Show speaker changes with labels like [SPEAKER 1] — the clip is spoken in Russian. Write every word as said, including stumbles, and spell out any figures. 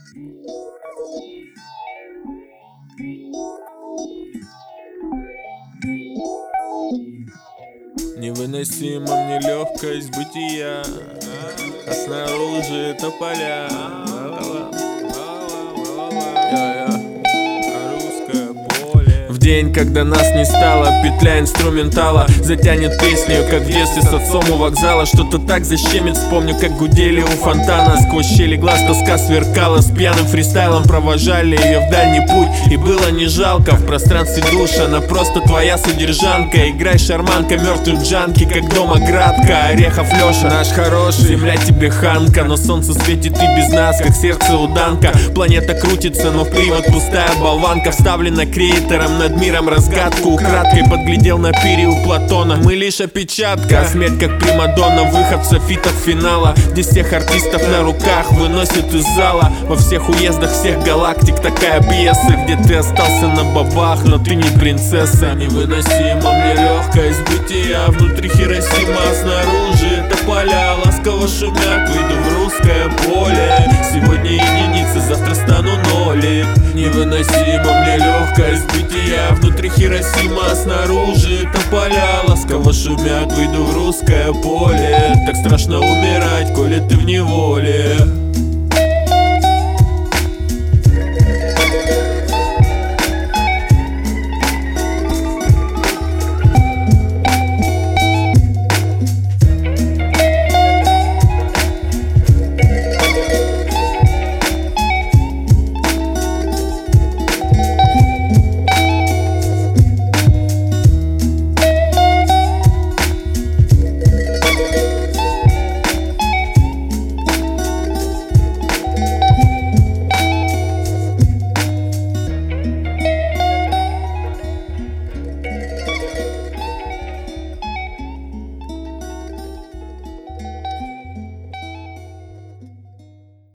[SPEAKER 1] Невыносима мне легкость бытия, а снаружи тополя. В день, когда нас не стало, петля инструментала затянет песню, как в детстве с отцом у вокзала. Что-то так защемит, вспомню, как гудели у фонтана. Сквозь щели глаз тоска сверкала, с пьяным фристайлом провожали ее в дальний путь. И было не жалко, в пространстве душ она просто твоя содержанка. Играй шарманка, мертвый джанки, как дома Градка. Орехов Леша, наш хороший, земля тебе ханка. Но солнце светит и без нас, как сердце у Данка. Планета крутится, но в привод пустая болванка. Вставлена креатором над миром разгадку. Украдкой подглядел на пире у Платона. Мы лишь опечатка, смерть как примадонна. Выход софитов финала, где всех артистов на руках выносят из зала. Во всех уездах всех галактик такая пьеса, где ты остался на бабах, но ты не принцесса. Невыносима мне легкость бытия, внутри Хиросима, а снаружи тополя. Ласково шумят, выйду в русское поле. Сегодня единицы, завтра стану ноли. Невыносима мне легкость бытия, внутри Хиросима, а снаружи тополя. Ласково шумят, выйду в русское поле. Так страшно умирать, коли ты в неволе.